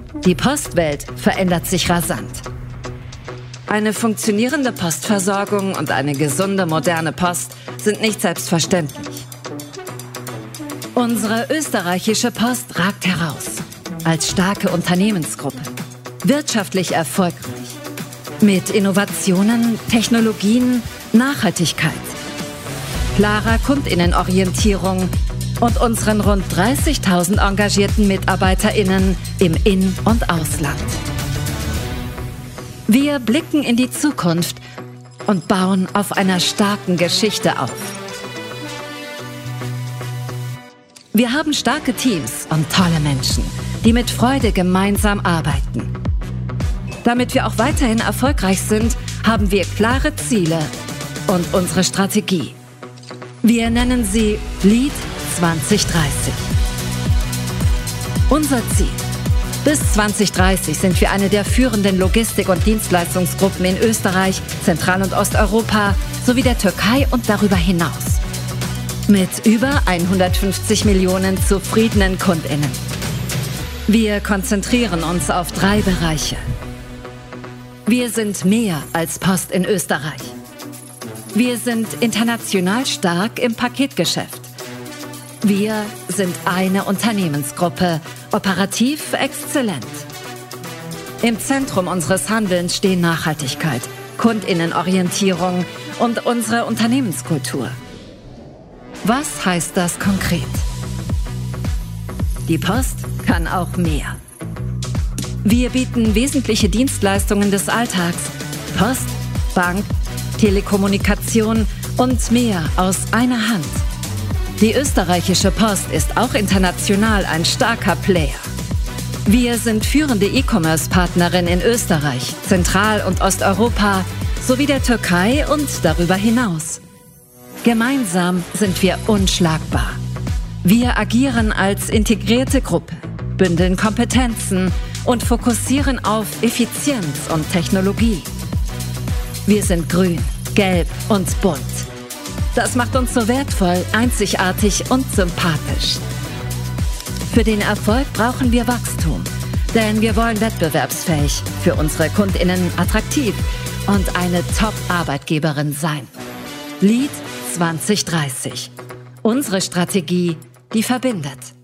Die Postwelt verändert sich rasant. Eine funktionierende Postversorgung und eine gesunde, moderne Post sind nicht selbstverständlich. Unsere österreichische Post ragt heraus. Als starke Unternehmensgruppe. Wirtschaftlich erfolgreich. Mit Innovationen, Technologien, Nachhaltigkeit. Klarer KundInnenorientierung und unseren rund 30.000 engagierten MitarbeiterInnen im In- und Ausland. Wir blicken in die Zukunft und bauen auf einer starken Geschichte auf. Wir haben starke Teams und tolle Menschen, die mit Freude gemeinsam arbeiten. Damit wir auch weiterhin erfolgreich sind, haben wir klare Ziele und unsere Strategie. Wir nennen sie Lead 2030. Unser Ziel: bis 2030 sind wir eine der führenden Logistik- und Dienstleistungsgruppen in Österreich, Zentral- und Osteuropa sowie der Türkei und darüber hinaus. Mit über 150 Millionen zufriedenen KundInnen. Wir konzentrieren uns auf 3 Bereiche. Wir sind mehr als Post in Österreich. Wir sind international stark im Paketgeschäft. Wir sind eine Unternehmensgruppe, operativ exzellent. Im Zentrum unseres Handelns stehen Nachhaltigkeit, KundInnenorientierung und unsere Unternehmenskultur. Was heißt das konkret? Die Post kann auch mehr. Wir bieten wesentliche Dienstleistungen des Alltags, Post, Bank, Telekommunikation und mehr aus einer Hand. Die österreichische Post ist auch international ein starker Player. Wir sind führende E-Commerce-Partnerin in Österreich, Zentral- und Osteuropa sowie der Türkei und darüber hinaus. Gemeinsam sind wir unschlagbar. Wir agieren als integrierte Gruppe, bündeln Kompetenzen und fokussieren auf Effizienz und Technologie. Wir sind grün, gelb und bunt. Das macht uns so wertvoll, einzigartig und sympathisch. Für den Erfolg brauchen wir Wachstum, denn wir wollen wettbewerbsfähig, für unsere KundInnen attraktiv und eine Top-Arbeitgeberin sein. Lead 2030. Unsere Strategie, die verbindet.